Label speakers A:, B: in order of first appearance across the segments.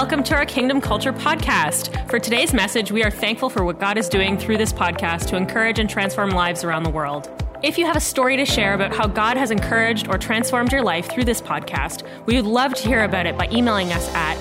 A: Welcome to our Kingdom Culture podcast. For today's message, we are thankful for what God is doing through this podcast to encourage and transform lives around the world. If you have a story to share about how God has encouraged or transformed your life through this podcast, we would love to hear about it by emailing us at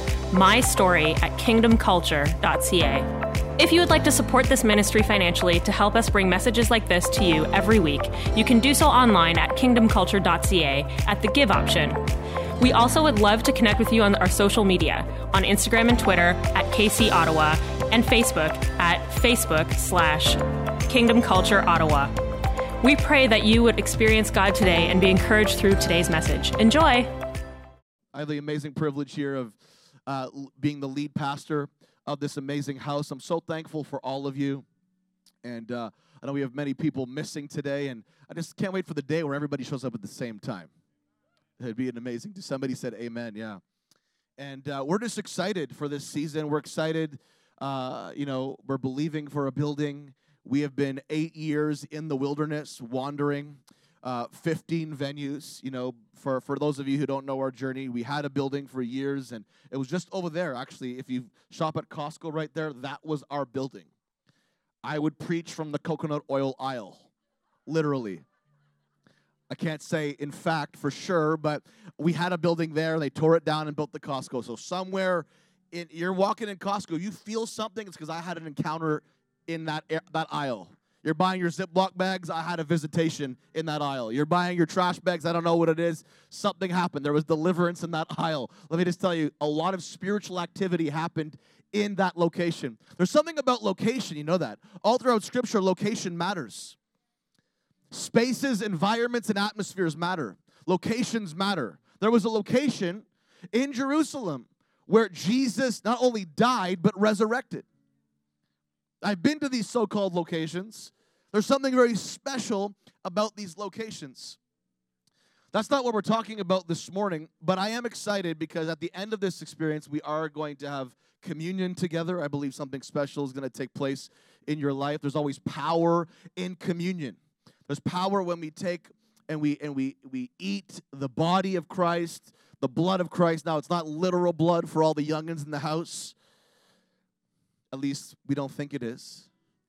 A: mystory@kingdomculture.ca. If you would like to support this ministry financially to help us bring messages like this to you every week, you can do so online at kingdomculture.ca at the Give option. We also would love to connect with you on our social media, on Instagram and Twitter at KC Ottawa, and Facebook at Facebook/Kingdom Culture Ottawa. We pray that you would experience God today and be encouraged through today's message. Enjoy.
B: I have the amazing privilege here of being the lead pastor of this amazing house. I'm so thankful for all of you. And I know we have many people missing today, and I just can't wait for the day where everybody shows up at the same time. It'd be an amazing. Somebody said amen, yeah. And we're just excited for this season. We're excited. We're believing for a building. We have been 8 years in the wilderness, wandering, 15 venues. You know, for those of you who don't know our journey, we had a building for years, and it was just over there. Actually, if you shop at Costco right there, that was our building. I would preach from the coconut oil aisle, literally. I can't say in fact for sure, but we had a building there. They tore it down and built the Costco. So somewhere you're walking in Costco, you feel something. It's because I had an encounter in that aisle. You're buying your Ziploc bags. I had a visitation in that aisle. You're buying your trash bags. I don't know what it is. Something happened. There was deliverance in that aisle. Let me just tell you, a lot of spiritual activity happened in that location. There's something about location. You know that. All throughout Scripture, location matters. Spaces, environments, and atmospheres matter. Locations matter. There was a location in Jerusalem where Jesus not only died, but resurrected. I've been to these so-called locations. There's something very special about these locations. That's not what we're talking about this morning, but I am excited because at the end of this experience, we are going to have communion together. I believe something special is going to take place in your life. There's always power in communion. There's power when we take and we eat the body of Christ, the blood of Christ. Now, it's not literal blood for all the youngins in the house. At least we don't think it is.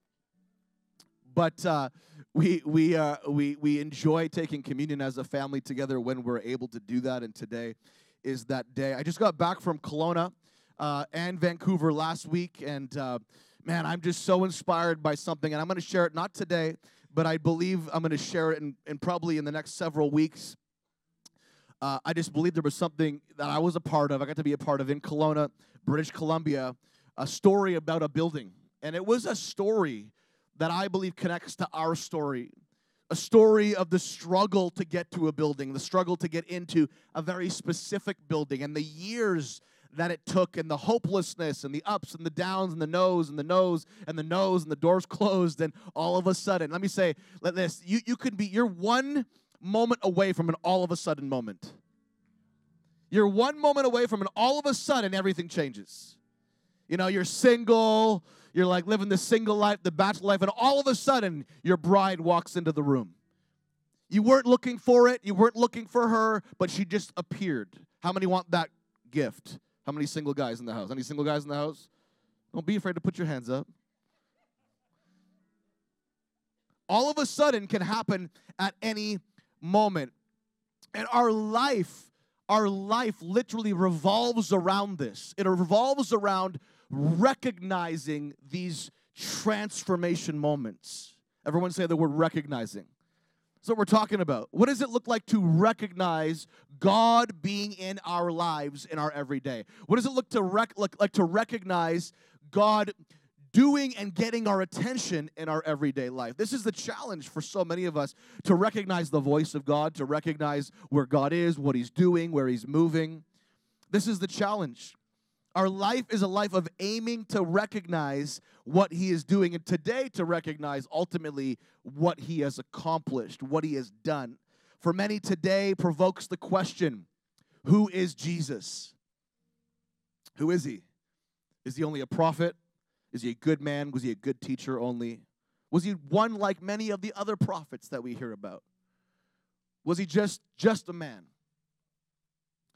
B: But we enjoy taking communion as a family together when we're able to do that, and today is that day. I just got back from Kelowna and Vancouver last week, and man, I'm just so inspired by something, and I'm going to share it not today, but I believe I'm going to share it in probably in the next several weeks. I just believe there was something that I was a part of. I got to be a part of in Kelowna, British Columbia, a story about a building. And it was a story that I believe connects to our story, a story of the struggle to get to a building, the struggle to get into a very specific building, and the years that it took, and the hopelessness, and the ups and the downs, and the no's, and the no's, and the no's, and the doors closed, and all of a sudden, let me say, let this, you're one moment away from an all of a sudden moment. You're one moment away from an all of a sudden everything changes. You know, you're single, you're like living the single life, the bachelor life, and all of a sudden, your bride walks into the room. You weren't looking for it, you weren't looking for her, but she just appeared. How many want that gift? How many single guys in the house? Any single guys in the house? Don't be afraid to put your hands up. All of a sudden can happen at any moment. And our life literally revolves around this. It revolves around recognizing these transformation moments. Everyone say the word recognizing. That's what we're talking about. What does it look like to recognize God being in our lives in our everyday? What does it look like to recognize God doing and getting our attention in our everyday life? This is the challenge for so many of us, to recognize the voice of God, to recognize where God is, what He's doing, where He's moving. This is the challenge. Our life is a life of aiming to recognize what He is doing, and today to recognize ultimately what He has accomplished, what He has done. For many, today provokes the question, who is Jesus? Who is He? Is He only a prophet? Is He a good man? Was He a good teacher only? Was He one like many of the other prophets that we hear about? Was He just a man?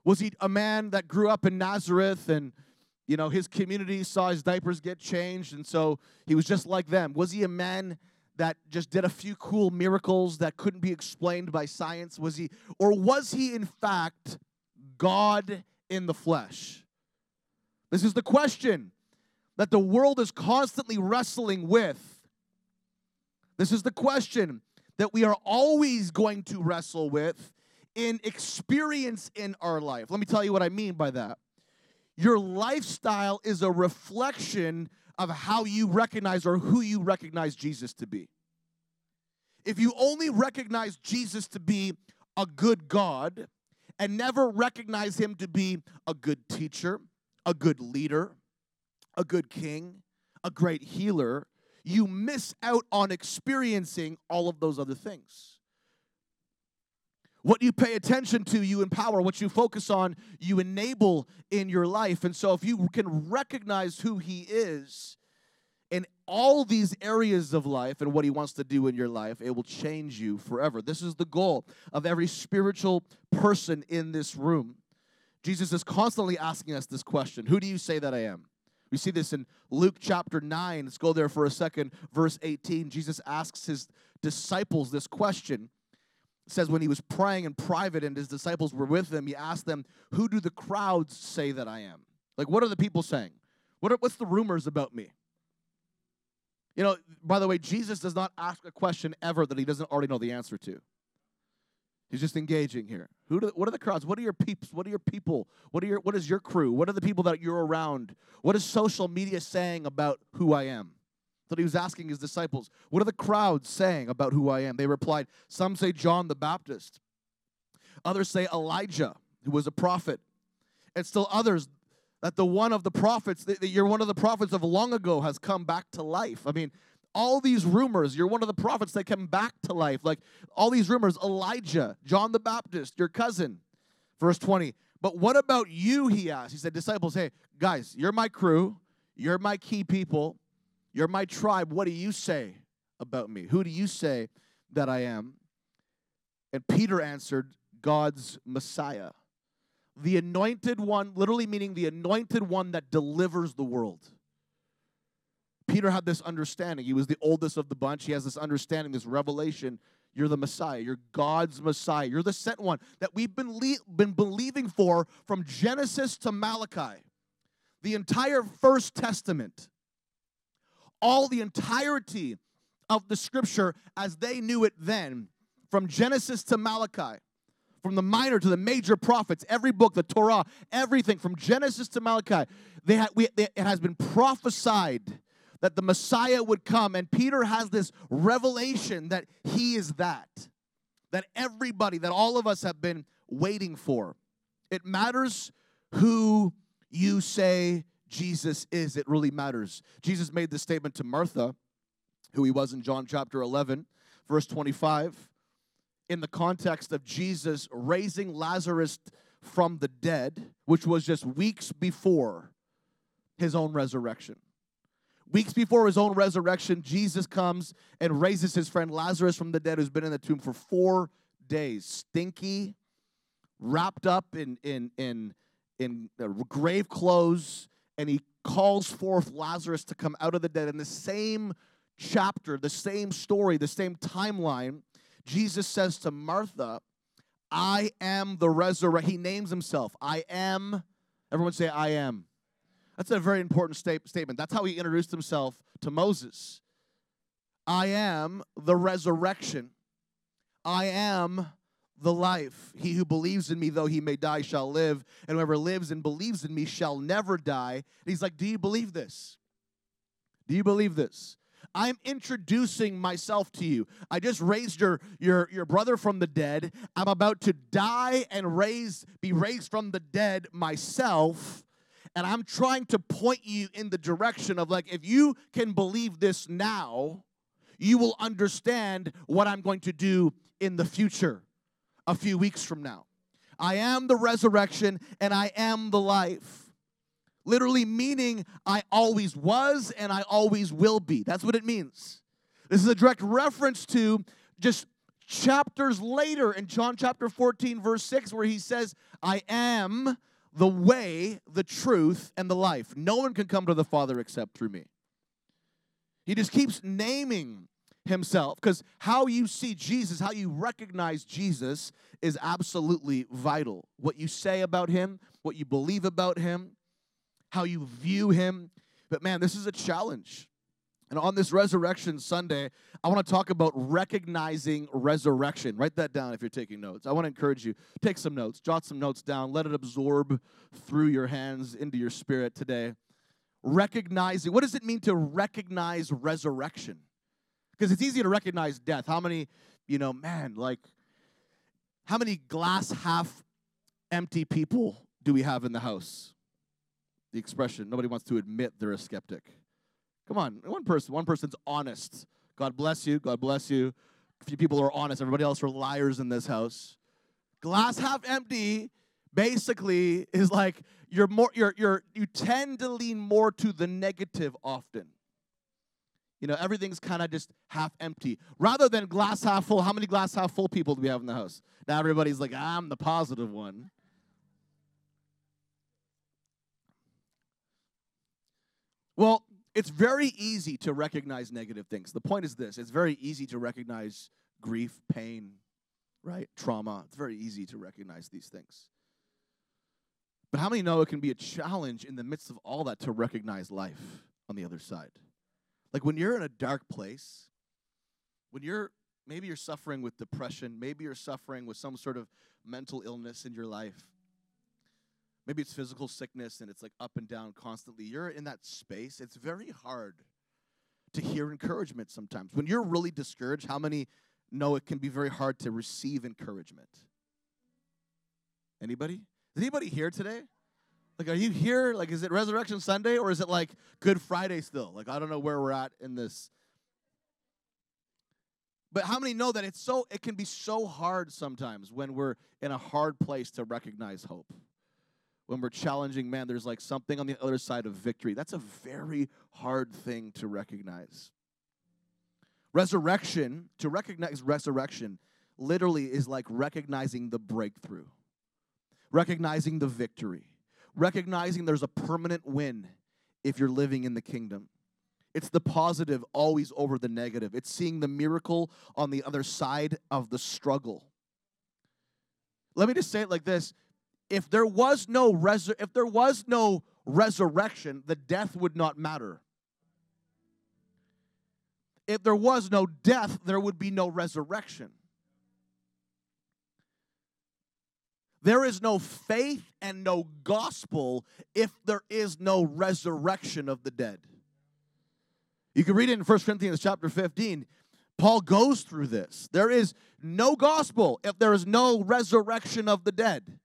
B: Was he a man that grew up in Nazareth and, his community saw his diapers get changed, and so he was just like them? Was he a man that just did a few cool miracles that couldn't be explained by science? Was he in fact God in the flesh? This is the question that the world is constantly wrestling with. This is the question that we are always going to wrestle with in experience in our life. Let me tell you what I mean by that. Your lifestyle is a reflection of how you recognize or who you recognize Jesus to be. If you only recognize Jesus to be a good God and never recognize him to be a good teacher, a good leader, a good king, a great healer, you miss out on experiencing all of those other things. What you pay attention to, you empower. What you focus on, you enable in your life. And so if you can recognize who he is in all these areas of life and what he wants to do in your life, it will change you forever. This is the goal of every spiritual person in this room. Jesus is constantly asking us this question: who do you say that I am? We see this in Luke chapter 9. Let's go there for a second. Verse 18, Jesus asks his disciples this question. It says when he was praying in private and his disciples were with him, he asked them, who do the crowds say that I am? Like, what are the people saying? What's the rumors about me? By the way, Jesus does not ask a question ever that he doesn't already know the answer to. He's just engaging here. What are the crowds? What are your peeps? What are your people? What is your crew? What are the people that you're around? What is social media saying about who I am? That he was asking his disciples, what are the crowds saying about who I am? They replied, some say John the Baptist. Others say Elijah, who was a prophet. And still others that that you're one of the prophets of long ago has come back to life. I mean, all these rumors, you're one of the prophets that come back to life. Like all these rumors, Elijah, John the Baptist, your cousin. Verse 20, but what about you, he asked. He said, disciples, hey, guys, you're my crew. You're my key people. You're my tribe. What do you say about me? Who do you say that I am? And Peter answered, God's Messiah. The anointed one, literally meaning the anointed one that delivers the world. Peter had this understanding. He was the oldest of the bunch. He has this understanding, this revelation. You're the Messiah. You're God's Messiah. You're the sent one that we've been believing for from Genesis to Malachi. The entire First Testament. All the entirety of the Scripture as they knew it then, from Genesis to Malachi, from the minor to the major prophets, every book, the Torah, everything from Genesis to Malachi, it has been prophesied that the Messiah would come, and Peter has this revelation that he is that everybody, that all of us have been waiting for. It matters who you say Jesus is. It really matters. Jesus made this statement to Martha, who he was in John chapter 11, verse 25, in the context of Jesus raising Lazarus from the dead, which was just weeks before his own resurrection. Weeks before his own resurrection, Jesus comes and raises his friend Lazarus from the dead, who's been in the tomb for 4 days, stinky, wrapped up in grave clothes, and he calls forth Lazarus to come out of the dead. In the same chapter, the same story, the same timeline, Jesus says to Martha, I am the resurrection. He names himself. I am. Everyone say, I am. That's a very important statement. That's how he introduced himself to Moses. I am the resurrection. I am the life. He who believes in me, though he may die, shall live. And whoever lives and believes in me shall never die. And he's like, do you believe this? Do you believe this? I'm introducing myself to you. I just raised your brother from the dead. I'm about to die and be raised from the dead myself. And I'm trying to point you in the direction of, like, if you can believe this now, you will understand what I'm going to do in the future, a few weeks from now. I am the resurrection and I am the life. Literally meaning I always was and I always will be. That's what it means. This is a direct reference to just chapters later in John chapter 14, verse 6, where he says, I am the way, the truth, and the life. No one can come to the Father except through me. He just keeps naming himself, because how you see Jesus, how you recognize Jesus is absolutely vital. What you say about him, what you believe about him, how you view him. But man, this is a challenge. And on this Resurrection Sunday, I want to talk about recognizing resurrection. Write that down if you're taking notes. I want to encourage you, take some notes, jot some notes down, let it absorb through your hands into your spirit today. Recognizing, what does it mean to recognize resurrection? Because it's easy to recognize death. How many, how many glass half empty people do we have in the house? The expression, nobody wants to admit they're a skeptic. Come on, one person's honest. God bless you, God bless you. A few people are honest, everybody else are liars in this house. Glass half empty basically is like you tend to lean more to the negative often. Everything's kind of just half empty. Rather than glass half full, how many glass half full people do we have in the house? Now everybody's like, I'm the positive one. Well, it's very easy to recognize negative things. The point is this. It's very easy to recognize grief, pain, right? Trauma. It's very easy to recognize these things. But how many know it can be a challenge in the midst of all that to recognize life on the other side? Like when you're in a dark place, maybe you're suffering with depression, maybe you're suffering with some sort of mental illness in your life. Maybe it's physical sickness and it's like up and down constantly. You're in that space. It's very hard to hear encouragement sometimes. When you're really discouraged, how many know it can be very hard to receive encouragement? Anybody? Is anybody here today? Like, are you here? Like, is it Resurrection Sunday or is it like Good Friday still? Like, I don't know where we're at in this. But how many know that it can be so hard sometimes when we're in a hard place to recognize hope? When we're challenging, man, there's like something on the other side of victory. That's a very hard thing to recognize. To recognize resurrection, literally is like recognizing the breakthrough, recognizing the victory, recognizing there's a permanent win if you're living in the kingdom. It's the positive always over the negative. It's seeing the miracle on the other side of the struggle. Let me just say it like this. If there was no resurrection, the death would not matter. If there was no death, there would be no resurrection. There is no faith and no gospel if there is no resurrection of the dead. You can read it in 1 Corinthians chapter 15. Paul goes through this. There is no gospel if there is no resurrection of the dead.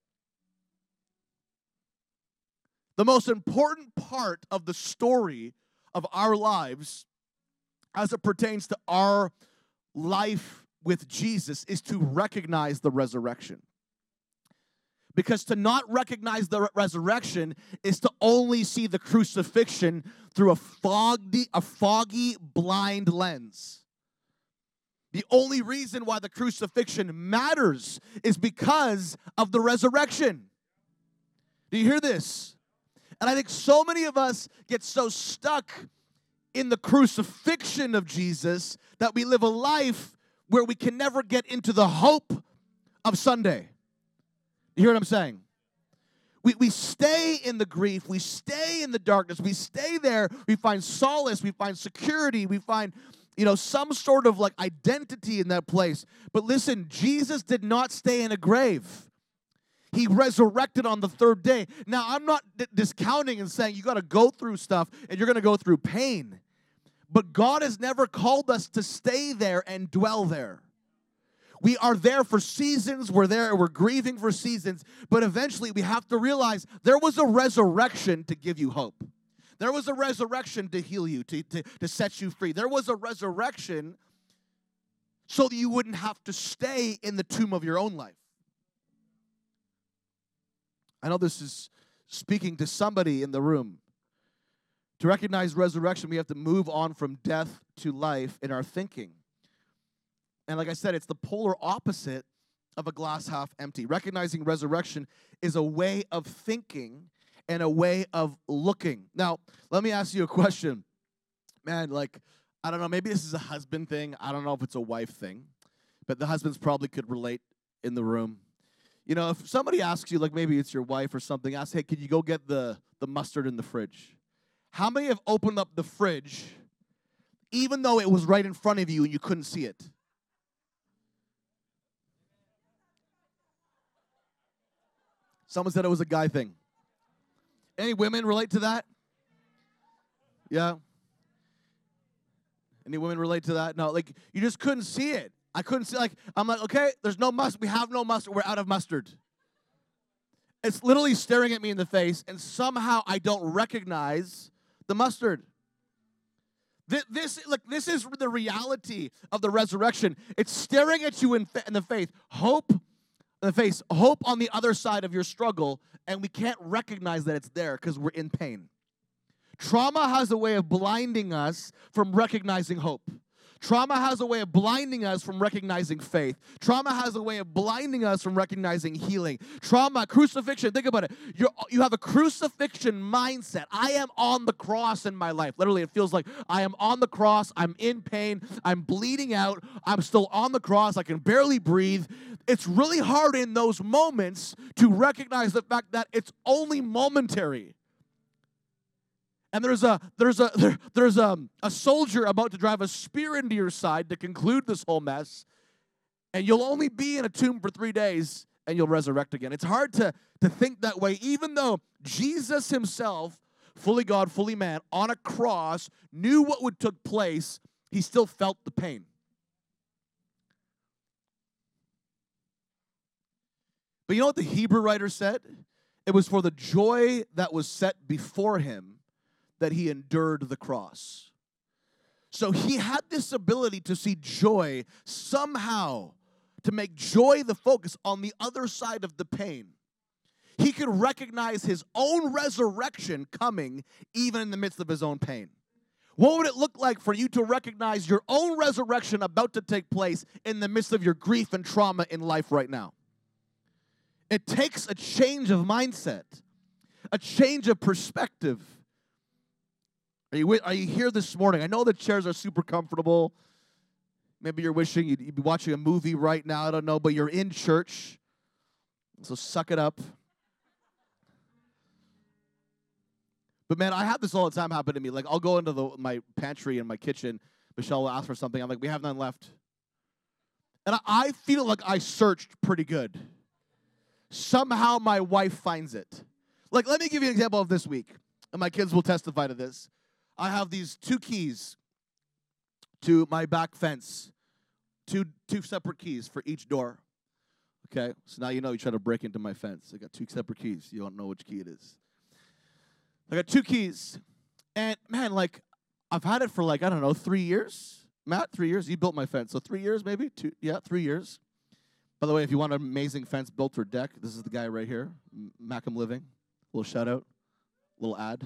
B: The most important part of the story of our lives as it pertains to our life with Jesus is to recognize the resurrection. Because to not recognize the resurrection is to only see the crucifixion through a foggy, blind lens. The only reason why the crucifixion matters is because of the resurrection. Do you hear this? And I think so many of us get so stuck in the crucifixion of Jesus that we live a life where we can never get into the hope of Sunday. You hear what I'm saying? We stay in the grief, we stay in the darkness, we stay there, we find solace, we find security, we find, some sort of like identity in that place. But listen, Jesus did not stay in a grave. He resurrected on the third day. Now, I'm not discounting and saying you got to go through stuff and you're going to go through pain. But God has never called us to stay there and dwell there. We are there for seasons. We're grieving for seasons. But eventually we have to realize there was a resurrection to give you hope. There was a resurrection to heal you, to set you free. There was a resurrection so that you wouldn't have to stay in the tomb of your own life. I know this is speaking to somebody in the room. To recognize resurrection, we have to move on from death to life in our thinking. And like I said, it's the polar opposite of a glass half empty. Recognizing resurrection is a way of thinking and a way of looking. Now, let me ask you a question. Man, like, I don't know, maybe this is a husband thing. I don't know if it's a wife thing. But the husbands probably could relate in the room. You know, if somebody asks you, like maybe it's your wife or something, ask, hey, could you go get the mustard in the fridge? How many have opened up the fridge even though it was right in front of you and you couldn't see it? Someone said it was a guy thing. Any women relate to that? Yeah? Any women relate to that? No, like you just couldn't see it. I couldn't see, like, I'm like, okay, there's no mustard. We have no mustard. We're out of mustard. It's literally staring at me in the face, and somehow I don't recognize the mustard. This is the reality of the resurrection. It's staring at you in the face. Hope on the other side of your struggle, and we can't recognize that it's there because we're in pain. Trauma has a way of blinding us from recognizing hope. Trauma has a way of blinding us from recognizing faith. Trauma has a way of blinding us from recognizing healing. Trauma, crucifixion, think about it. You have a crucifixion mindset. I am on the cross in my life. Literally, it feels like I am on the cross. I'm in pain. I'm bleeding out. I'm still on the cross. I can barely breathe. It's really hard in those moments to recognize the fact that it's only momentary. And there's a soldier about to drive a spear into your side to conclude this whole mess, and you'll only be in a tomb for 3 days, and you'll resurrect again. It's hard to think that way, even though Jesus himself, fully God, fully man, on a cross, knew what would take place, he still felt the pain. But you know what the Hebrew writer said? It was for the joy that was set before him that he endured the cross. So he had this ability to see joy somehow, to make joy the focus on the other side of the pain. He could recognize his own resurrection coming even in the midst of his own pain. What would it look like for you to recognize your own resurrection about to take place in the midst of your grief and trauma in life right now? It takes a change of mindset, a change of perspective. Are you here this morning? I know the chairs are super comfortable. Maybe you're wishing you'd be watching a movie right now. I don't know, but you're in church. So suck it up. But man, I have this all the time happen to me. Like I'll go into my pantry in my kitchen. Michelle will ask for something. I'm like, we have none left. And I feel like I searched pretty good. Somehow my wife finds it. Like, let me give you an example of this week. And my kids will testify to this. I have these 2 keys to my back fence. Two separate keys for each door. Okay? So now you know you try to break into my fence. I got 2 separate keys. You don't know which key it is. I got 2 keys. And, man, like, I've had it for, like, I don't know, 3 years. Matt, 3 years? You built my fence. So 3 years maybe? 2? Yeah, 3 years. By the way, if you want an amazing fence built for deck, this is the guy right here. Macam Living. Little shout out. Little ad.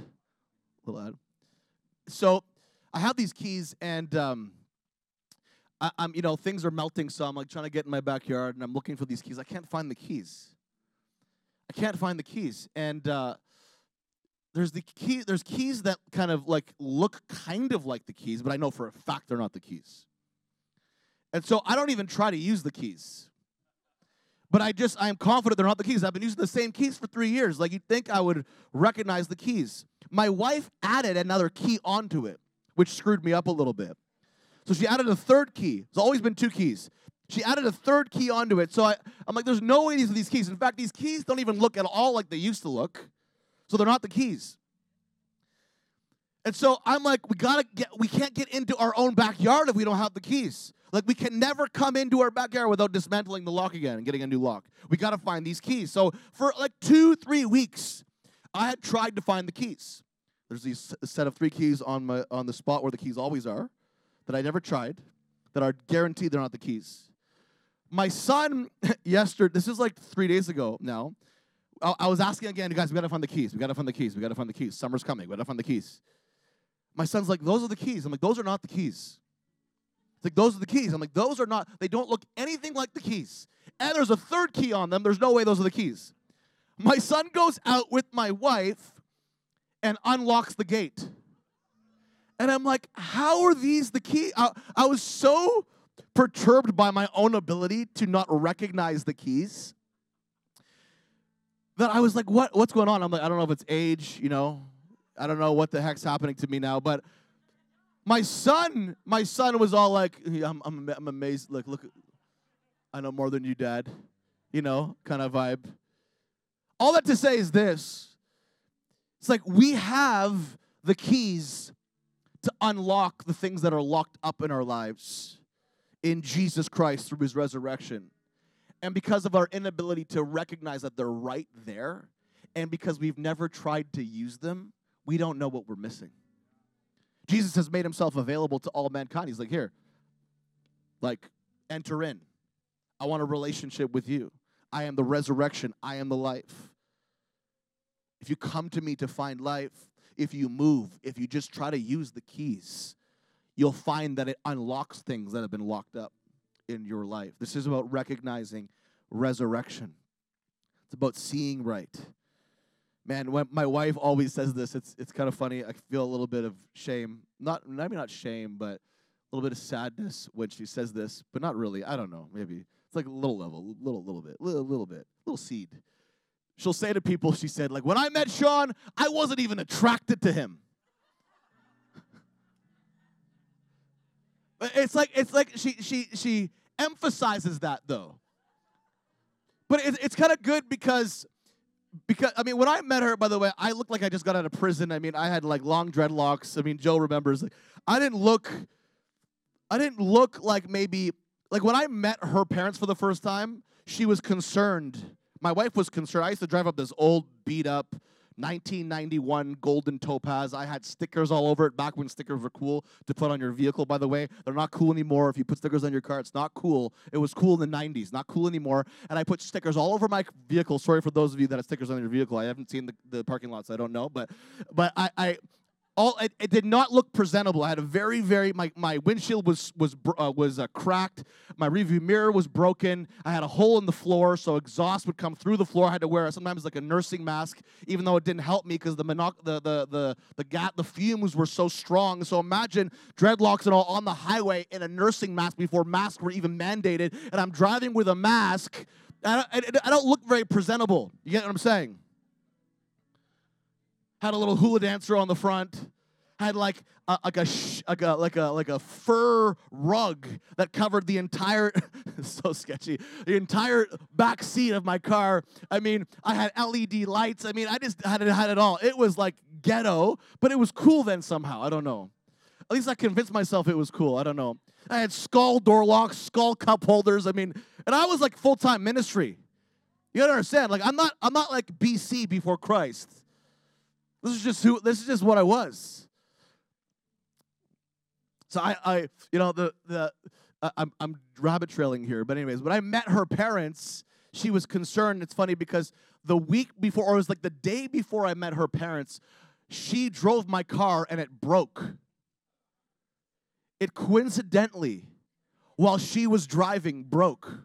B: So I have these keys, and I'm things are melting, so I'm like trying to get in my backyard, and I'm looking for these keys. I can't find the keys. And there's keys that kind of like look kind of like the keys, but I know for a fact they're not the keys. And so I don't even try to use the keys. But I am confident they're not the keys. I've been using the same keys for 3 years. Like, you'd think I would recognize the keys. My wife added another key onto it, which screwed me up a little bit. So she added a 3rd key. There's always been 2 keys. She added a 3rd key onto it. So I'm like, there's no way these are these keys. In fact, these keys don't even look at all like they used to look. So they're not the keys. And so I'm like, we can't get into our own backyard if we don't have the keys. Like, we can never come into our backyard without dismantling the lock again and getting a new lock. We got to find these keys. So for like 2-3 weeks, I had tried to find the keys. There's a set of 3 keys on the spot where the keys always are that I never tried, that are guaranteed they're not the keys. My son, yesterday, this is like 3 days ago now, I was asking again, guys, we got to find the keys. Summer's coming. We got to find the keys. My son's like, those are the keys. I'm like, those are not the keys. It's like, those are the keys. I'm like, those are not, they don't look anything like the keys. And there's a third key on them. There's no way those are the keys. My son goes out with my wife and unlocks the gate. And I'm like, how are these the key? I was so perturbed by my own ability to not recognize the keys that I was like, what's going on? I'm like, I don't know if it's age, I don't know what the heck's happening to me now. But my son was all like, I'm amazed. Look, I know more than you, Dad. Kind of vibe. All that to say is this. It's like we have the keys to unlock the things that are locked up in our lives in Jesus Christ through his resurrection. And because of our inability to recognize that they're right there, and because we've never tried to use them, we don't know what we're missing. Jesus has made himself available to all mankind. He's like, here, enter in. I want a relationship with you. I am the resurrection. I am the life. If you come to me to find life, if you move, if you just try to use the keys, you'll find that it unlocks things that have been locked up in your life. This is about recognizing resurrection. It's about seeing right. Man, when my wife always says this, it's kind of funny. I feel a little bit of shame. Maybe not shame, but a little bit of sadness when she says this, but not really. I don't know. Maybe it's like a little level, little bit, little seed. She'll say to people, she said, like, when I met Sean, I wasn't even attracted to him. It's like she emphasizes that though. But it's kind of good because I mean, when I met her, by the way, I looked like I just got out of prison. I mean, I had like long dreadlocks. I mean, Joe remembers. Like, I didn't look like maybe like when I met her parents for the first time, she was concerned. My wife was concerned. I used to drive up this old beat up 1991 golden Topaz. I had stickers all over it back when stickers were cool to put on your vehicle, by the way. They're not cool anymore. If you put stickers on your car, it's not cool. It was cool in the 90s, not cool anymore. And I put stickers all over my vehicle. Sorry for those of you that have stickers on your vehicle. I haven't seen the parking lots. I don't know. But it did not look presentable. I had a very my windshield was cracked. My rearview mirror was broken. I had a hole in the floor, so exhaust would come through the floor. I had to wear sometimes like a nursing mask, even though it didn't help me because the fumes were so strong. So imagine dreadlocks and all on the highway in a nursing mask before masks were even mandated, and I'm driving with a mask. I don't look very presentable. You get what I'm saying? Had a little hula dancer on the front. Had like a fur rug that covered the entire so sketchy. The entire back seat of my car. I mean, I had LED lights. I mean, I just had it all. It was like ghetto, but it was cool then somehow. I don't know. At least I convinced myself it was cool. I don't know. I had skull door locks, skull cup holders. I mean, and I was like full-time ministry. You gotta understand. Like I'm not like BC before Christ. This is just what I was. So I'm rabbit trailing here, but anyways, when I met her parents, she was concerned. It's funny because the week before, or it was like the day before I met her parents, she drove my car and it broke. It coincidentally, while she was driving, broke.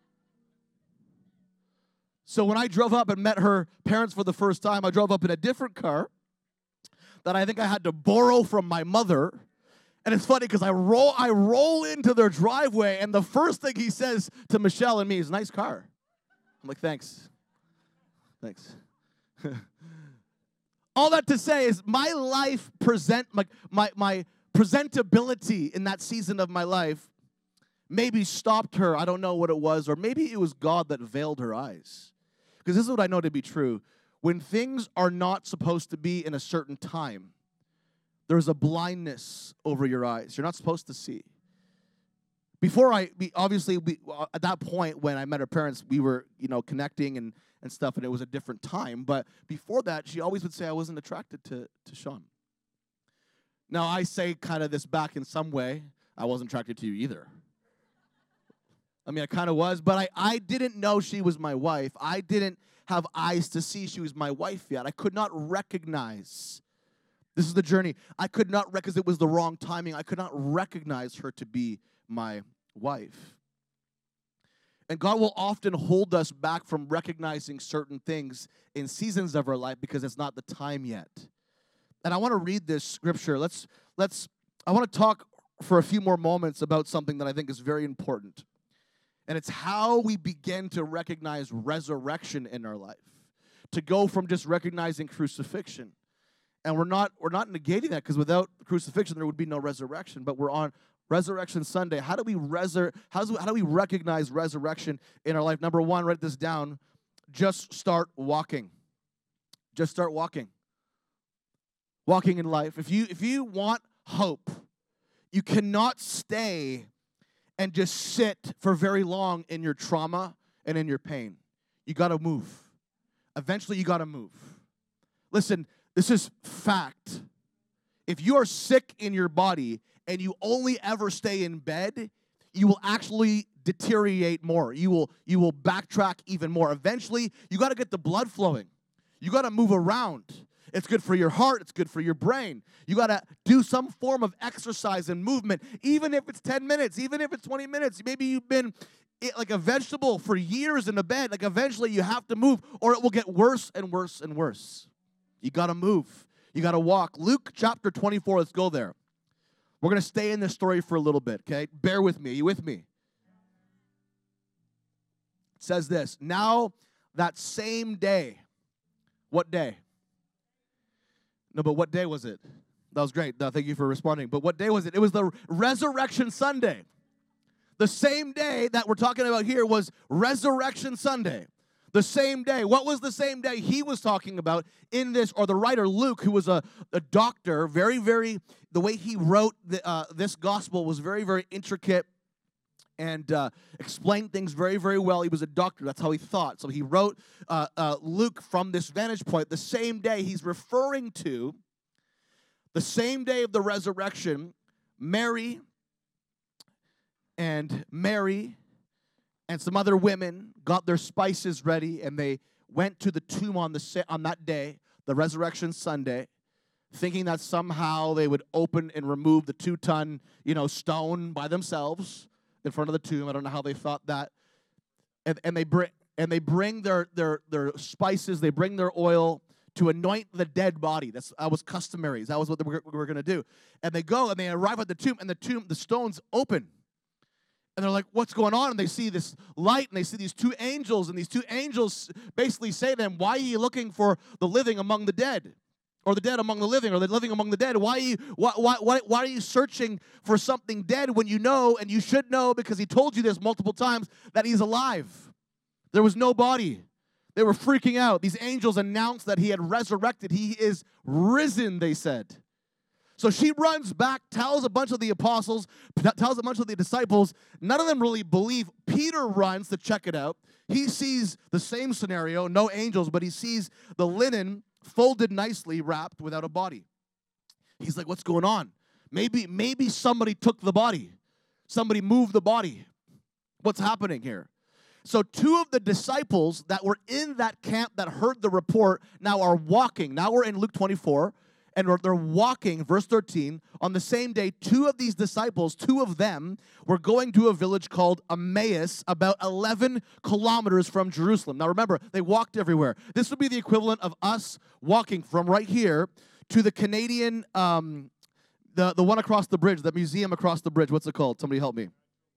B: So when I drove up and met her parents for the first time, I drove up in a different car that I think I had to borrow from my mother. And it's funny because I roll into their driveway, and the first thing he says to Michelle and me is, "Nice car." I'm like, "Thanks." All that to say is my life my presentability in that season of my life maybe stopped her. I don't know what it was, or maybe it was God that veiled her eyes. Because this is what I know to be true. When things are not supposed to be in a certain time, there's a blindness over your eyes. You're not supposed to see. At that point when I met her parents, we were, connecting and stuff, and it was a different time. But before that, she always would say I wasn't attracted to Sean. Now, I say kind of this back in some way. I wasn't attracted to you either. I mean, I kind of was, but I didn't know she was my wife. I didn't have eyes to see she was my wife yet. I could not recognize. This is the journey. I could not because it was the wrong timing. I could not recognize her to be my wife. And God will often hold us back from recognizing certain things in seasons of our life because it's not the time yet. And I want to read this scripture. I want to talk for a few more moments about something that I think is very important. And it's how we begin to recognize resurrection in our life. To go from just recognizing crucifixion. And we're not negating that, because without crucifixion there would be no resurrection. But we're on Resurrection Sunday. How do we recognize resurrection in our life? Number one, write this down. Just start walking. Just start walking. Walking in life. If you want hope, you cannot stay and just sit for very long in your trauma and in your pain. You got to move. Eventually, you got to move. Listen, this is fact. If you are sick in your body and you only ever stay in bed, you will actually deteriorate more. You will backtrack even more. Eventually, you got to get the blood flowing. You got to move around. It's good for your heart. It's good for your brain. You got to do some form of exercise and movement, even if it's 10 minutes, even if it's 20 minutes. Maybe you've been like a vegetable for years in a bed. Like eventually you have to move or it will get worse and worse and worse. You got to move. You got to walk. Luke chapter 24, let's go there. We're going to stay in this story for a little bit, okay? Bear with me. Are you with me? It says this. Now that same day. What day? No, but what day was it? That was great. Thank you for responding. But what day was it? It was the Resurrection Sunday. The same day that we're talking about here was Resurrection Sunday. The same day. What was the same day he was talking about in this, or the writer Luke, who was a doctor, the way he wrote this gospel was very, very intricate and explained things very, very well. He was a doctor. That's how he thought. So he wrote Luke from this vantage point. The same day he's referring to, the same day of the resurrection, Mary and some other women got their spices ready, and they went to the tomb on that day, the Resurrection Sunday, thinking that somehow they would open and remove the 2-ton, stone by themselves in front of the tomb. I don't know how they thought that. And they bring their spices, they bring their oil to anoint the dead body. That was customary. That was what we were going to do. And they go and they arrive at the tomb, and the stone's open. And they're like, what's going on? And they see this light, and they see these 2 angels, and these 2 angels basically say to them, why are you looking for the living among the dead? Or the dead among the living, or the living among the dead? Why are you searching for something dead when you know, and you should know because he told you this multiple times, that he's alive? There was no body. They were freaking out. These angels announced that he had resurrected. He is risen, they said. So she runs back, tells a bunch of the apostles, tells a bunch of the disciples. None of them really believe. Peter runs to check it out. He sees the same scenario, no angels, but he sees the linen folded nicely, wrapped without a body. He's like, what's going on? Maybe somebody took the body. Somebody moved the body. What's happening here? So 2 of the disciples that were in that camp that heard the report now are walking. Now we're in Luke 24. And they're walking, verse 13, on the same day, 2 of these disciples, 2 of them, were going to a village called Emmaus, about 11 kilometers from Jerusalem. Now remember, they walked everywhere. This would be the equivalent of us walking from right here to the Canadian, the one across the bridge, the museum across the bridge. What's it called? Somebody help me.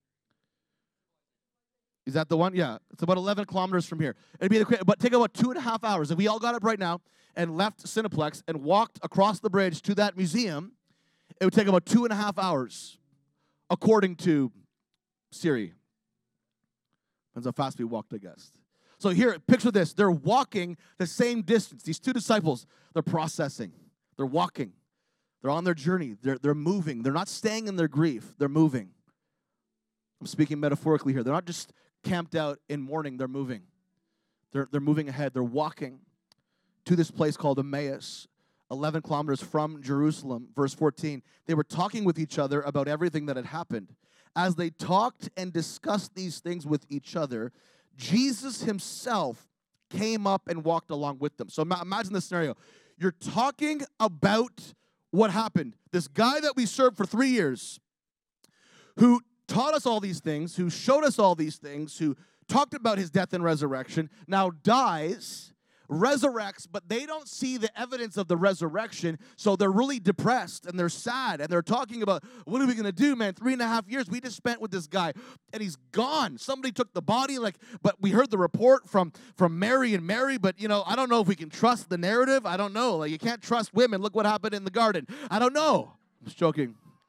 B: Is that the one? Yeah. It's about 11 kilometers from here. It'd be but take about 2.5 hours. If we all got up right now and left Cineplex and walked across the bridge to that museum, it would take about 2.5 hours, according to Siri. Depends how fast we walked, I guess. So here, picture this. They're walking the same distance. These 2 disciples, they're processing. They're walking. They're on their journey. They're moving. They're not staying in their grief. They're moving. I'm speaking metaphorically here. They're not just camped out in mourning. They're moving. They're moving ahead. They're walking to this place called Emmaus, 11 kilometers from Jerusalem. Verse 14, they were talking with each other about everything that had happened. As they talked and discussed these things with each other, Jesus himself came up and walked along with them. So imagine this scenario. You're talking about what happened. This guy that we served for 3 years, who taught us all these things, who showed us all these things, who talked about his death and resurrection, now dies, resurrects, but they don't see the evidence of the resurrection, so they're really depressed and they're sad and they're talking about, what are we going to do, man? 3.5 years we just spent with this guy and he's gone. Somebody took the body, but we heard the report from Mary and Mary, but I don't know if we can trust the narrative. I don't know. You can't trust women. Look what happened in the garden. I don't know. I'm just joking.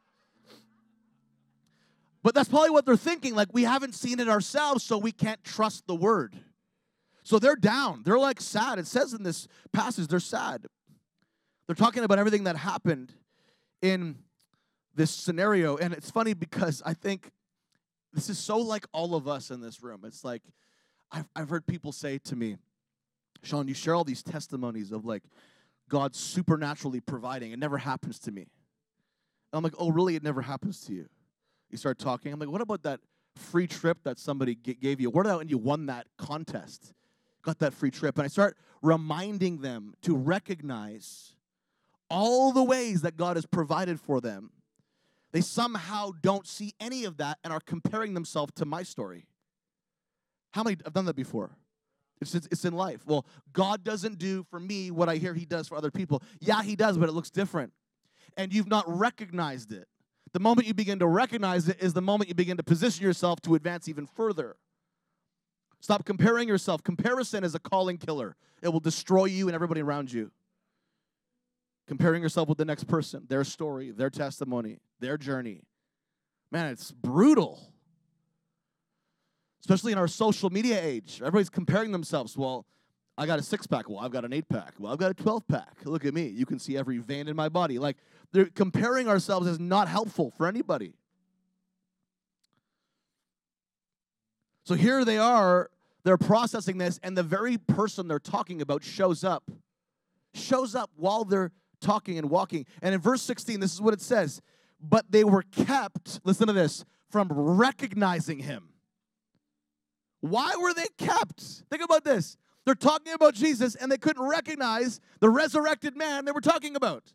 B: But that's probably what they're thinking. We haven't seen it ourselves, so we can't trust the word. So they're down. They're sad. It says in this passage, they're sad. They're talking about everything that happened in this scenario. And it's funny because I think this is so like all of us in this room. It's like I've heard people say to me, Sean, you share all these testimonies of God supernaturally providing. It never happens to me. And I'm like, oh, really? It never happens to you? You start talking. I'm like, what about that free trip that somebody gave you? What about when you won that contest? Got that free trip. And I start reminding them to recognize all the ways that God has provided for them. They somehow don't see any of that and are comparing themselves to my story. How many have done that before? It's in life. Well, God doesn't do for me what I hear he does for other people. Yeah, he does, but it looks different. And you've not recognized it. The moment you begin to recognize it is the moment you begin to position yourself to advance even further. Stop comparing yourself. Comparison is a calling killer. It will destroy you and everybody around you. Comparing yourself with the next person, their story, their testimony, their journey. Man, it's brutal. Especially in our social media age. Everybody's comparing themselves. Well, I got a 6-pack. Well, I've got an 8-pack. Well, I've got a 12-pack. Look at me. You can see every vein in my body. They're comparing ourselves is not helpful for anybody. So here they are. They're processing this, and the very person they're talking about shows up while they're talking and walking. And in verse 16, this is what it says. But they were kept, listen to this, from recognizing him. Why were they kept? Think about this. They're talking about Jesus, and they couldn't recognize the resurrected man they were talking about.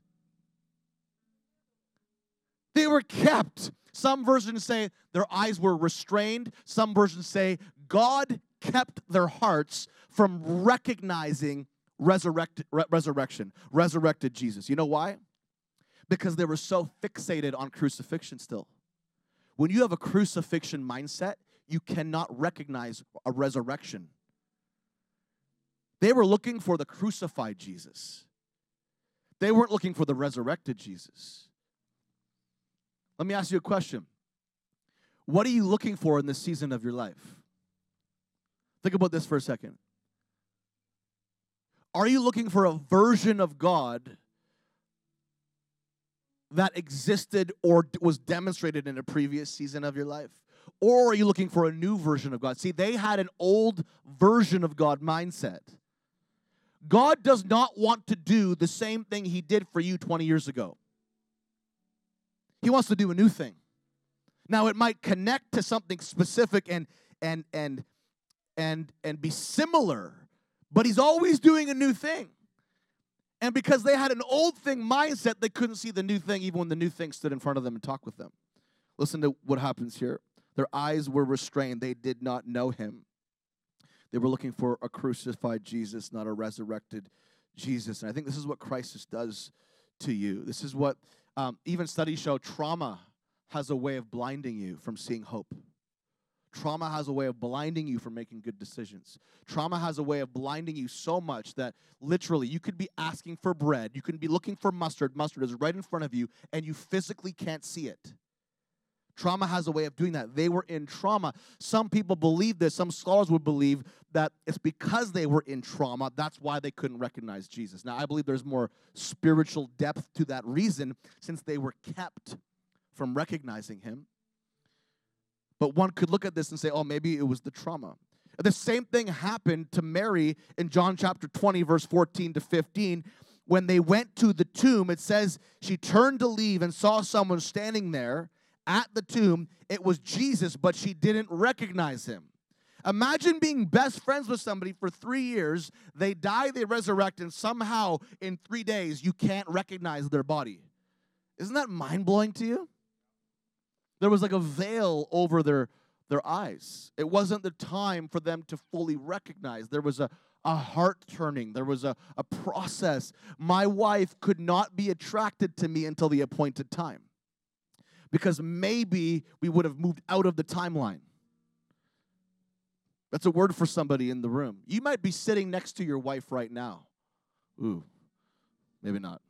B: They were kept. Some versions say their eyes were restrained. Some versions say God kept their hearts from recognizing resurrected Jesus. You know why? Because they were so fixated on crucifixion still. When you have a crucifixion mindset, you cannot recognize a resurrection. They were looking for the crucified Jesus. They weren't looking for the resurrected Jesus. Let me ask you a question. What are you looking for in this season of your life? Think about this for a second. Are you looking for a version of God that existed or was demonstrated in a previous season of your life? Or are you looking for a new version of God? See, they had an old version of God mindset. God does not want to do the same thing he did for you 20 years ago. He wants to do a new thing. Now, it might connect to something specific and be similar, but he's always doing a new thing. And because they had an old thing mindset, they couldn't see the new thing even when the new thing stood in front of them and talked with them. Listen to what happens here. Their eyes were restrained. They did not know him. They were looking for a crucified Jesus, not a resurrected Jesus. And I think this is what crisis does to you. This is what even studies show. Trauma has a way of blinding you from seeing hope. Trauma has a way of blinding you from making good decisions. Trauma has a way of blinding you so much that literally you could be asking for bread. You could be looking for mustard. Mustard is right in front of you, and you physically can't see it. Trauma has a way of doing that. They were in trauma. Some people believe this. Some scholars would believe that it's because they were in trauma, that's why they couldn't recognize Jesus. Now, I believe there's more spiritual depth to that reason since they were kept from recognizing him. But one could look at this and say, oh, maybe it was the trauma. The same thing happened to Mary in John chapter 20, verse 14 to 15. When they went to the tomb, it says she turned to leave and saw someone standing there at the tomb. It was Jesus, but she didn't recognize him. Imagine being best friends with somebody for 3 years. They die, they resurrect, and somehow in 3 days you can't recognize their body. Isn't that mind-blowing to you? There was like a veil over their eyes. It wasn't the time for them to fully recognize. There was a heart turning. There was a process. My wife could not be attracted to me until the appointed time, because maybe we would have moved out of the timeline. That's a word for somebody in the room. You might be sitting next to your wife right now. Ooh, maybe not.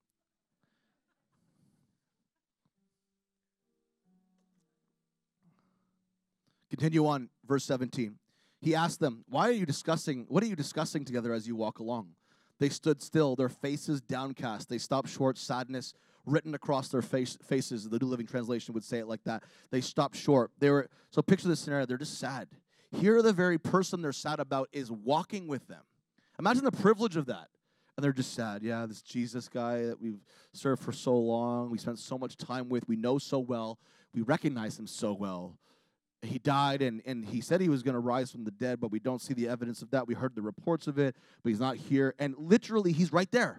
B: Continue on, verse 17. He asked them, what are you discussing together as you walk along? They stood still, their faces downcast. They stopped short, sadness written across their faces. The New Living Translation would say it like that. They stopped short. So picture this scenario. They're just sad. Here, the very person they're sad about is walking with them. Imagine the privilege of that. And they're just sad. Yeah, this Jesus guy that we've served for so long, we spent so much time with, we know so well, we recognize him so well. He died, and he said he was going to rise from the dead, but we don't see the evidence of that. We heard the reports of it, but he's not here. And literally, he's right there.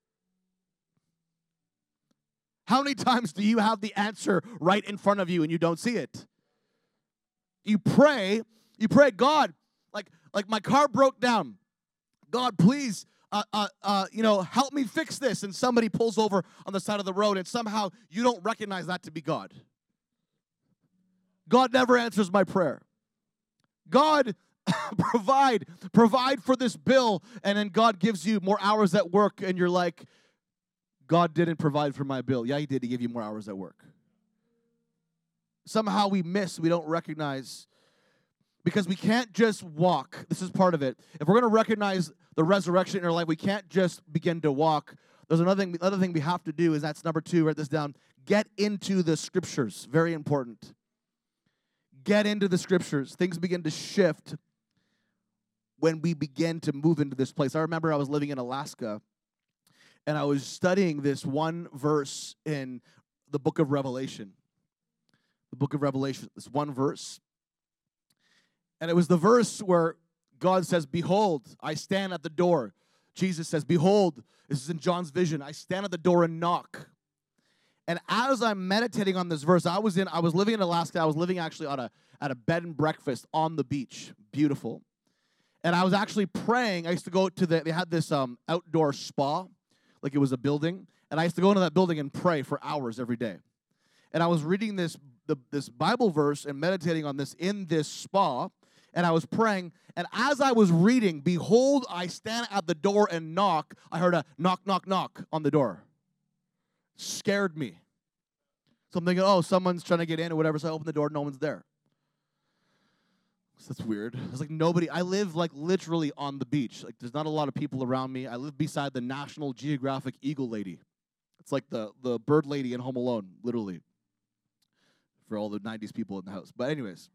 B: How many times do you have the answer right in front of you and you don't see it? You pray, God, like my car broke down. God, please, help me fix this. And somebody pulls over on the side of the road, and somehow you don't recognize that to be God. God never answers my prayer. God, provide for this bill, and then God gives you more hours at work, and you're like, God didn't provide for my bill. Yeah, he did. He gave you more hours at work. Somehow we don't recognize, because we can't just walk. This is part of it. If we're going to recognize the resurrection in our life, we can't just begin to walk. There's another thing we have to do, is that's number 2, write this down. Get into the scriptures. Very important. Get into the scriptures. Things begin to shift when we begin to move into this place. I remember I was living in Alaska, and I was studying this one verse in the book of Revelation. The book of Revelation, this one verse. And it was the verse where God says, behold, I stand at the door. Jesus says, behold, this is in John's vision, I stand at the door and knock. And as I'm meditating on this verse, I was living in Alaska. I was living actually at a bed and breakfast on the beach. Beautiful. And I was actually praying. I used to go to they had this outdoor spa, like it was a building. And I used to go into that building and pray for hours every day. And I was reading this Bible verse and meditating on this in this spa. And I was praying. And as I was reading, behold, I stand at the door and knock. I heard a knock, knock, knock on the door. Scared me. So I'm thinking, oh, someone's trying to get in or whatever. So I open the door, no one's there. So that's weird. It's like nobody. I live like literally on the beach. Like there's not a lot of people around me. I live beside the National Geographic Eagle Lady. It's like the bird lady in Home Alone, literally. For all the 90s people in the house. But anyways.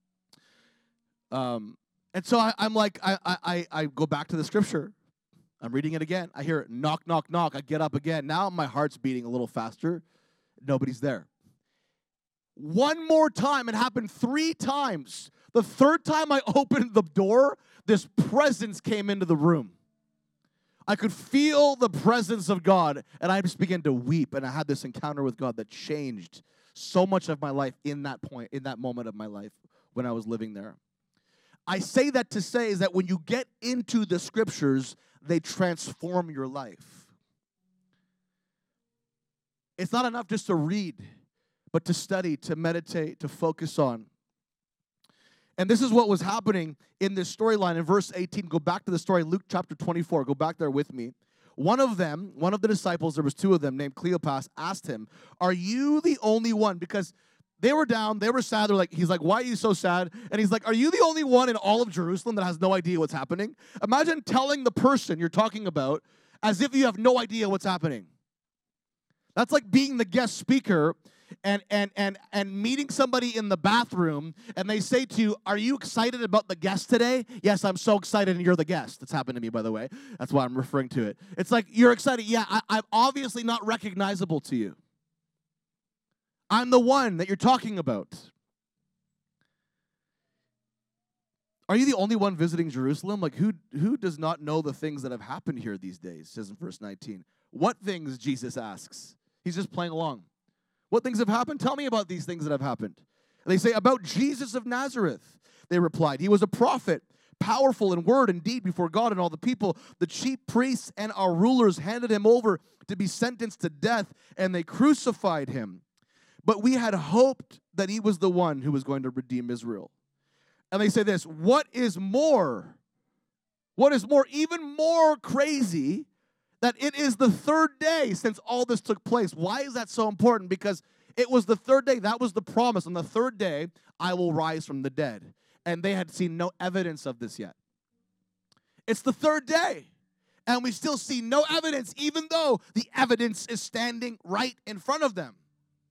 B: And so I'm like, I go back to the scripture. I'm reading it again. I hear it, knock, knock, knock. I get up again. Now my heart's beating a little faster. Nobody's there. One more time. It happened 3 times. The third time I opened the door, this presence came into the room. I could feel the presence of God, and I just began to weep, and I had this encounter with God that changed so much of my life in that moment of my life when I was living there. I say that to say is that when you get into the scriptures, they transform your life. It's not enough just to read, but to study, to meditate, to focus on. And this is what was happening in this storyline in verse 18. Go back to the story, Luke chapter 24. Go back there with me. One of the disciples, there was 2 of them, named Cleopas, asked him, are you the only one? Because they were down, they were sad. He's like, why are you so sad? And he's like, are you the only one in all of Jerusalem that has no idea what's happening? Imagine telling the person you're talking about as if you have no idea what's happening. That's like being the guest speaker and meeting somebody in the bathroom, and they say to you, are you excited about the guest today? Yes, I'm so excited, and you're the guest. That's happened to me, by the way. That's why I'm referring to it. It's like, you're excited. Yeah, I'm obviously not recognizable to you. I'm the one that you're talking about. Are you the only one visiting Jerusalem? Like, who does not know the things that have happened here these days? It says in verse 19. What things, Jesus asks. He's just playing along. What things have happened? Tell me about these things that have happened. And they say, about Jesus of Nazareth. They replied, he was a prophet, powerful in word and deed before God and all the people. The chief priests and our rulers handed him over to be sentenced to death, and they crucified him. But we had hoped that he was the one who was going to redeem Israel. And they say this, what is more, even more crazy, that it is the third day since all this took place. Why is that so important? Because it was the third day. That was the promise. On the third day, I will rise from the dead. And they had seen no evidence of this yet. It's the third day, and we still see no evidence, even though the evidence is standing right in front of them.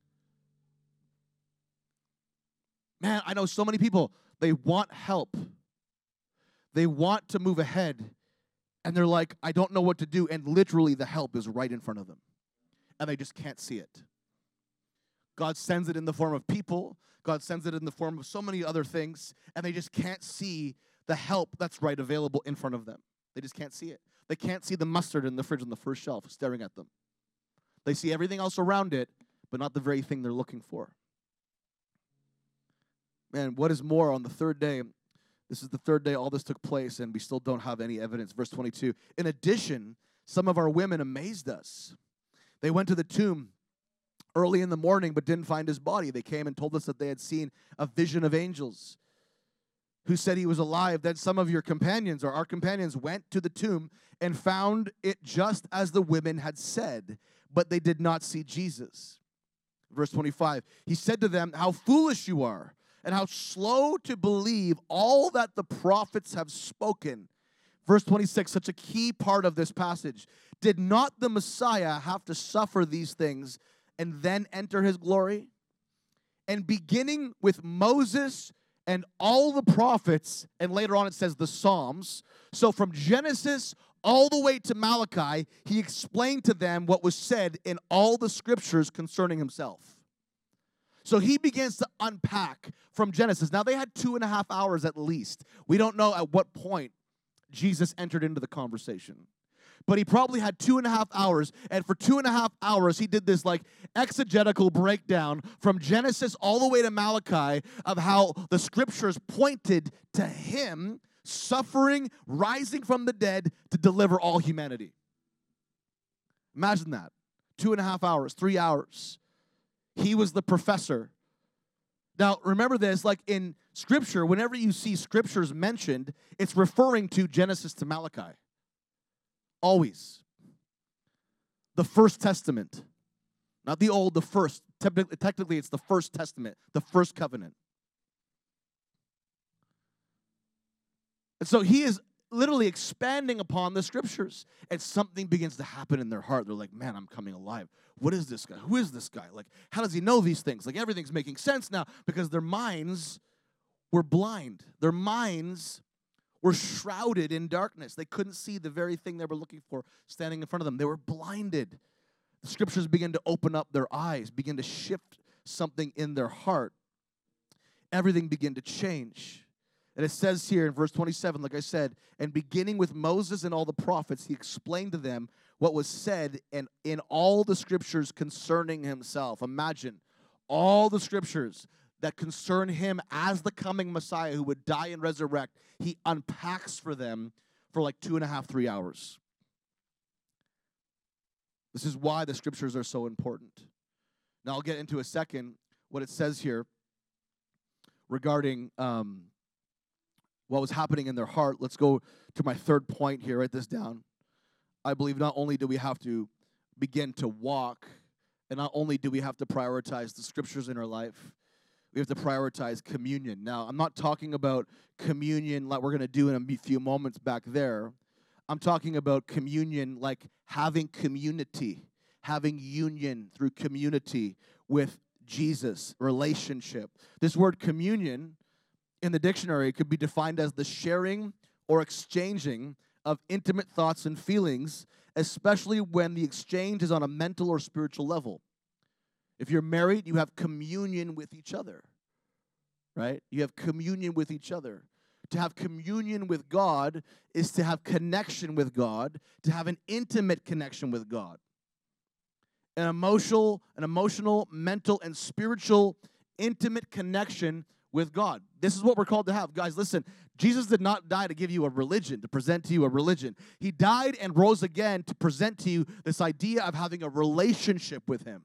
B: Man, I know so many people, they want help. They want to move ahead, and they're like, I don't know what to do, and literally the help is right in front of them, and they just can't see it. God sends it in the form of people. God sends it in the form of so many other things, and they just can't see the help that's right available in front of them. They just can't see it. They can't see the mustard in the fridge on the first shelf staring at them. They see everything else around it, but not the very thing they're looking for. Man, what is more, on the third day, this is the third day all this took place, and we still don't have any evidence. Verse 22, in addition, some of our women amazed us. They went to the tomb early in the morning, but didn't find his body. They came and told us that they had seen a vision of angels who said he was alive. Then some of your companions, or our companions, went to the tomb and found it just as the women had said, but they did not see Jesus. Verse 25, he said to them, how foolish you are, and how slow to believe all that the prophets have spoken. Verse 26, such a key part of this passage. Did not the Messiah have to suffer these things and then enter his glory? And beginning with Moses and all the prophets, and later on it says the Psalms. So from Genesis all the way to Malachi, he explained to them what was said in all the scriptures concerning himself. So he begins to unpack from Genesis. Now they had 2.5 hours at least. We don't know at what point Jesus entered into the conversation. But he probably had 2.5 hours, and for 2.5 hours, he did this like exegetical breakdown from Genesis all the way to Malachi of how the scriptures pointed to him suffering, rising from the dead to deliver all humanity. Imagine that. 2.5 hours, 3 hours. He was the professor. Now, remember this, like in Scripture, whenever you see Scriptures mentioned, it's referring to Genesis to Malachi. Always. The First Testament. Not the Old, the First. Technically, it's the First Testament, the First Covenant. And so he is literally expanding upon the Scriptures, and something begins to happen in their heart. They're like, man, I'm coming alive. What is this guy? Who is this guy? Like, how does he know these things? Like, everything's making sense now because their minds were blind. Their minds were shrouded in darkness. They couldn't see the very thing they were looking for standing in front of them. They were blinded. The Scriptures begin to open up their eyes, begin to shift something in their heart. Everything began to change. And it says here in verse 27, like I said, and beginning with Moses and all the prophets, he explained to them what was said in all the Scriptures concerning himself. Imagine all the Scriptures that concern him as the coming Messiah who would die and resurrect. He unpacks for them for like 2.5, 3 hours. This is why the Scriptures are so important. Now I'll get into a second what it says here regarding what was happening in their heart. Let's go to my third point here. Write this down. I believe not only do we have to begin to walk, and not only do we have to prioritize the Scriptures in our life, we have to prioritize communion. Now, I'm not talking about communion like we're going to do in a few moments back there. I'm talking about communion like having community, having union through community with Jesus, relationship. This word communion in the dictionary could be defined as the sharing or exchanging of intimate thoughts and feelings, especially when the exchange is on a mental or spiritual level. If you're married, you have communion with each other, right? You have communion with each other. To have communion with God is to have connection with God, to have an intimate connection with God. an emotional, mental, and spiritual intimate connection with God. This is what we're called to have. Guys, listen, Jesus did not die to give you a religion, to present to you a religion. He died and rose again to present to you this idea of having a relationship with him.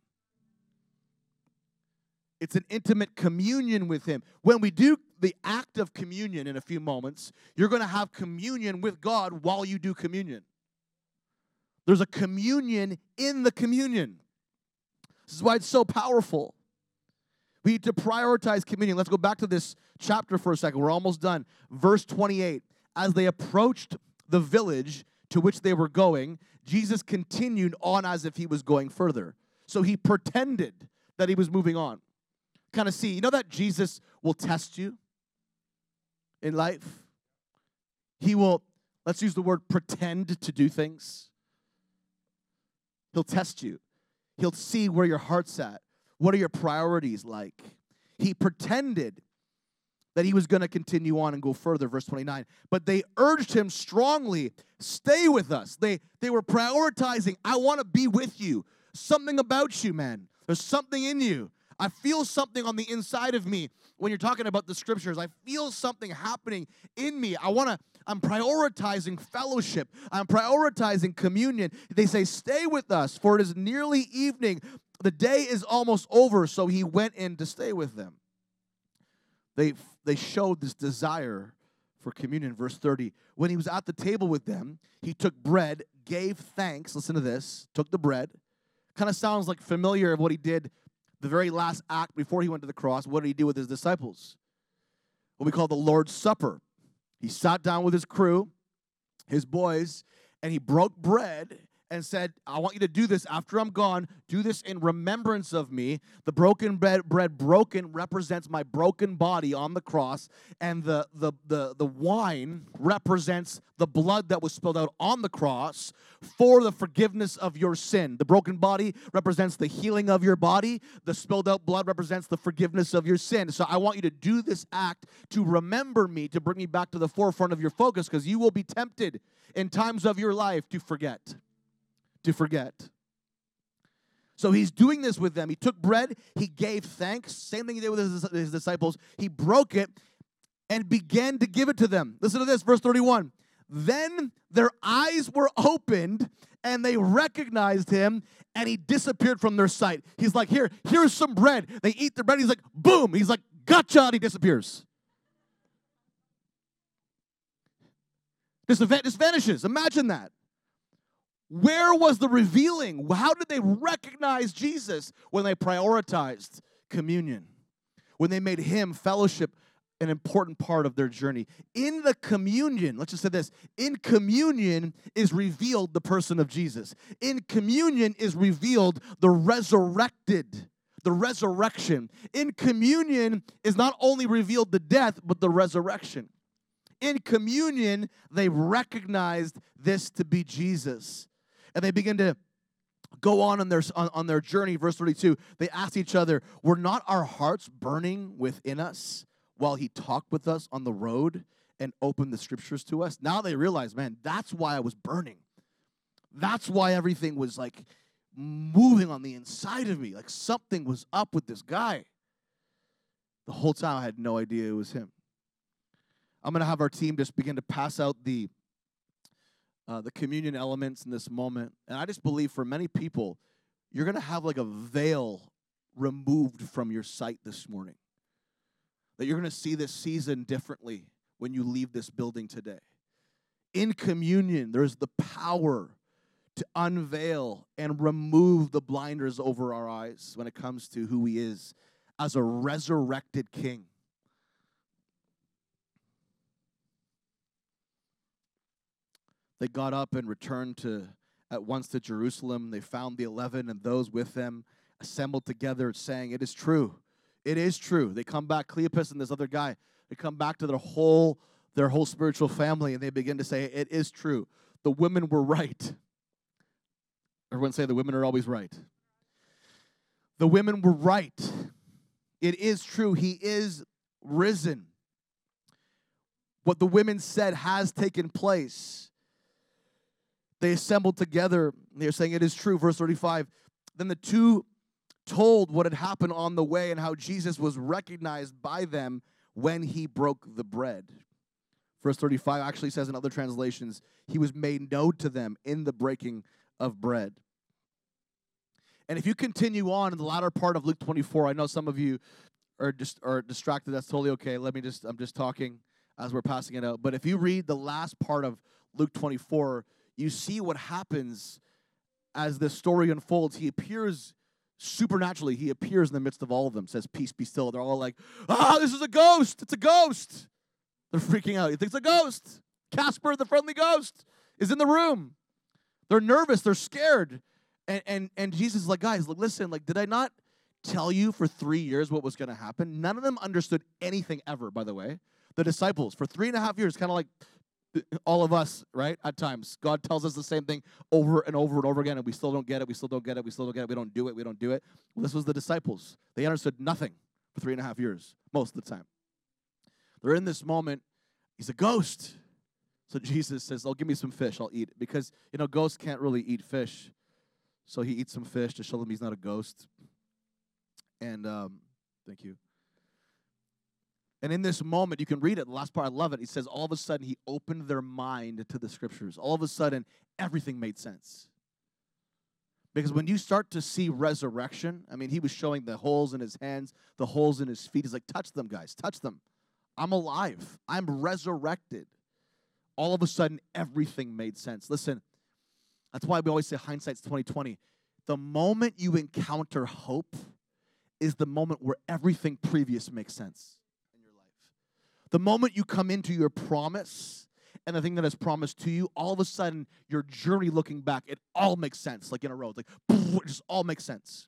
B: It's an intimate communion with him. When we do the act of communion in a few moments, you're going to have communion with God while you do communion. There's a communion in the communion. This is why it's so powerful. We need to prioritize communion. Let's go back to this chapter for a second. We're almost done. Verse 28. As they approached the village to which they were going, Jesus continued on as if he was going further. So he pretended that he was moving on. Kind of see, you know that Jesus will test you in life? He will, let's use the word pretend to do things. He'll test you. He'll see where your heart's at. What are your priorities like? He pretended that he was going to continue on and go further, verse 29. But they urged him strongly, stay with us. They were prioritizing, I want to be with you. Something about you, man. There's something in you. I feel something on the inside of me when you're talking about the scriptures. I feel something happening in me. I'm prioritizing fellowship. I'm prioritizing communion. They say, stay with us, for it is nearly evening. The day is almost over, so he went in to stay with them. They showed this desire for communion. Verse 30, when he was at the table with them, he took bread, gave thanks. Listen to this. Took the bread. Kind of sounds like familiar of what he did the very last act before he went to the cross. What did he do with his disciples? What we call the Lord's Supper. He sat down with his crew, his boys, and he broke bread and said, I want you to do this after I'm gone. Do this in remembrance of me. The broken bread broken represents my broken body on the cross, and the wine represents the blood that was spilled out on the cross for the forgiveness of your sin. The broken body represents the healing of your body. The spilled out blood represents the forgiveness of your sin. So I want you to do this act to remember me, to bring me back to the forefront of your focus, because you will be tempted in times of your life to forget. So he's doing this with them. He took bread, he gave thanks. Same thing he did with his disciples. He broke it and began to give it to them. Listen to this, verse 31. Then their eyes were opened and they recognized him, and he disappeared from their sight. He's like, here's some bread. They eat the bread. He's like, boom. He's like, gotcha, and he disappears. This vanishes. Imagine that. Where was the revealing? How did they recognize Jesus? When they prioritized communion. When they made him, fellowship, an important part of their journey. In the communion, let's just say this, in communion is revealed the person of Jesus. In communion is revealed the resurrection. In communion is not only revealed the death, but the resurrection. In communion, they recognized this to be Jesus. And they begin to go on their journey. Verse 32, they asked each other, were not our hearts burning within us while he talked with us on the road and opened the scriptures to us? Now they realize, man, that's why I was burning. That's why everything was like moving on the inside of me. Like something was up with this guy. The whole time I had no idea it was him. I'm going to have our team just begin to pass out the communion elements in this moment. And I just believe for many people, you're going to have like a veil removed from your sight this morning. That you're going to see this season differently when you leave this building today. In communion, there's the power to unveil and remove the blinders over our eyes when it comes to who he is as a resurrected king. They got up and returned at once to Jerusalem. They found the 11 and those with them assembled together, saying, it is true. It is true. They come back, Cleopas and this other guy, they come back to their whole spiritual family, and they begin to say, it is true. The women were right. Everyone say the women are always right. The women were right. It is true. He is risen. What the women said has taken place. They assembled together. They're saying it is true. Verse 35, Then the two told what had happened on the way and how Jesus was recognized by them when he broke the bread. Verse 35 actually says in other translations, he was made known to them in the breaking of bread. And if you continue on in the latter part of Luke 24, I know some of you are distracted. That's totally okay. I'm just talking as we're passing it out. But if you read the last part of Luke 24, you see what happens as the story unfolds. He appears supernaturally. He appears in the midst of all of them, says, peace be still. They're all like, this is a ghost. It's a ghost. They're freaking out. He thinks it's a ghost. Casper, the friendly ghost, is in the room. They're nervous. They're scared. And Jesus is like, guys, look, listen, like, did I not tell you for 3 years what was going to happen? None of them understood anything ever, by the way. The disciples, for 3.5 years, kind of like all of us, right, at times. God tells us the same thing over and over and over again, and we still don't get it, we still don't get it, we still don't get it, we don't do it. Well, this was the disciples. They understood nothing for 3.5 years, most of the time. They're in this moment. He's a ghost. So Jesus says, give me some fish, I'll eat it. Because, ghosts can't really eat fish. So he eats some fish to show them he's not a ghost. And, thank you. And in this moment, you can read it, the last part, I love it. He says, all of a sudden, he opened their mind to the scriptures. All of a sudden, everything made sense. Because when you start to see resurrection, he was showing the holes in his hands, the holes in his feet. He's like, touch them, guys, touch them. I'm alive. I'm resurrected. All of a sudden, everything made sense. Listen, that's why we always say hindsight's 20/20. The moment you encounter hope is the moment where everything previous makes sense in your life. The moment you come into your promise and the thing that is promised to you, all of a sudden, your journey looking back, it all makes sense, like in a road. Like, it just all makes sense.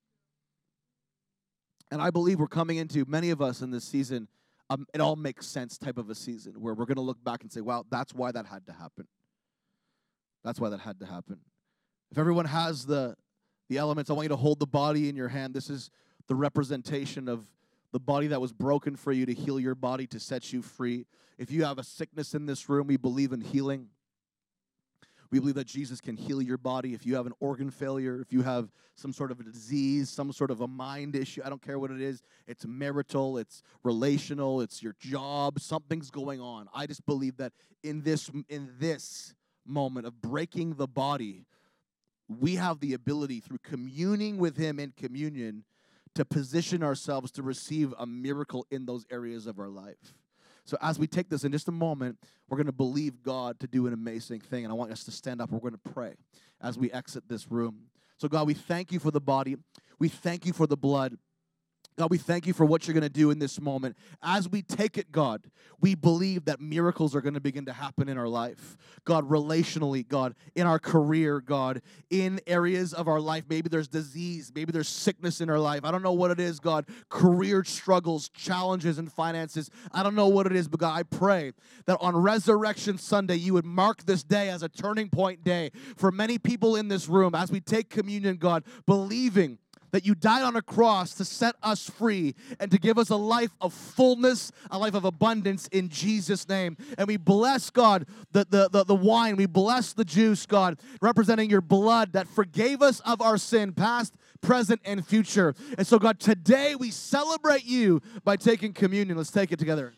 B: And I believe we're coming into, many of us in this season, it all makes sense type of a season where we're going to look back and say, wow, that's why that had to happen. That's why that had to happen. If everyone has the elements, I want you to hold the body in your hand. This is the representation of the body that was broken for you to heal your body, to set you free. If you have a sickness in this room, we believe in healing. We believe that Jesus can heal your body. If you have an organ failure, if you have some sort of a disease, some sort of a mind issue, I don't care what it is. It's marital, it's relational, it's your job, something's going on. I just believe that in this moment of breaking the body, we have the ability through communing with him in communion to position ourselves to receive a miracle in those areas of our life. So as we take this in just a moment, we're going to believe God to do an amazing thing. And I want us to stand up. We're going to pray as we exit this room. So God, we thank you for the body. We thank you for the blood. God, we thank you for what you're going to do in this moment. As we take it, God, we believe that miracles are going to begin to happen in our life. God, relationally, God, in our career, God, in areas of our life. Maybe there's disease. Maybe there's sickness in our life. I don't know what it is, God. Career struggles, challenges, and finances. I don't know what it is, but God, I pray that on Resurrection Sunday, you would mark this day as a turning point day for many people in this room as we take communion, God, believing that you died on a cross to set us free and to give us a life of fullness, a life of abundance in Jesus' name. And we bless, God, the wine. We bless the juice, God, representing your blood that forgave us of our sin, past, present, and future. And so, God, today we celebrate you by taking communion. Let's take it together.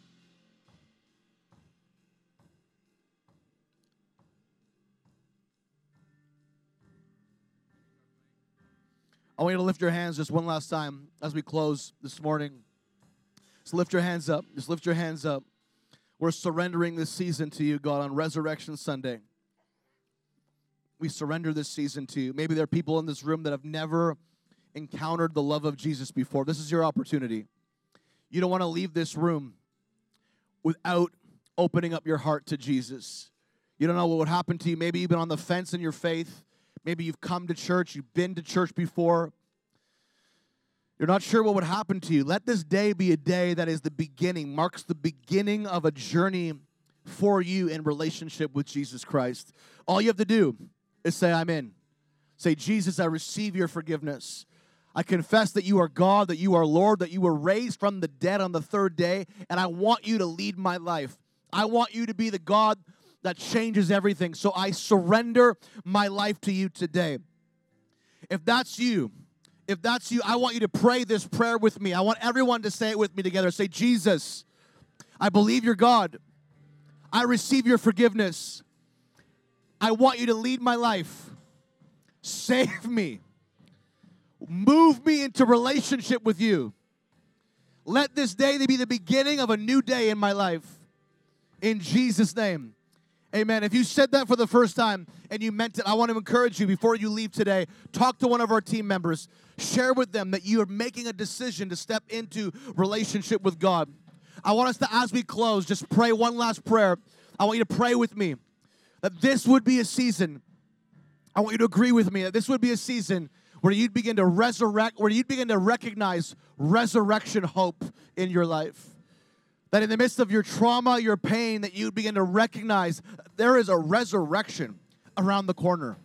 B: I want you to lift your hands just one last time as we close this morning. Just lift your hands up. Just lift your hands up. We're surrendering this season to you, God, on Resurrection Sunday. We surrender this season to you. Maybe there are people in this room that have never encountered the love of Jesus before. This is your opportunity. You don't want to leave this room without opening up your heart to Jesus. You don't know what would happen to you. Maybe you've been on the fence in your faith. Maybe you've come to church, you've been to church before. You're not sure what would happen to you. Let this day be a day that is the beginning, marks the beginning of a journey for you in relationship with Jesus Christ. All you have to do is say, I'm in. Say, Jesus, I receive your forgiveness. I confess that you are God, that you are Lord, that you were raised from the dead on the third day, and I want you to lead my life. I want you to be the God that changes everything. So I surrender my life to you today. If that's you, I want you to pray this prayer with me. I want everyone to say it with me together. Say, Jesus, I believe you're God. I receive your forgiveness. I want you to lead my life. Save me. Move me into relationship with you. Let this day be the beginning of a new day in my life. In Jesus' name. Amen. If you said that for the first time and you meant it, I want to encourage you before you leave today, talk to one of our team members. Share with them that you are making a decision to step into relationship with God. I want us to, as we close, just pray one last prayer. I want you to pray with me that this would be a season. I want you to agree with me that this would be a season where you'd begin to resurrect, where you'd begin to recognize resurrection hope in your life. That in the midst of your trauma, your pain, that you'd begin to recognize there is a resurrection around the corner.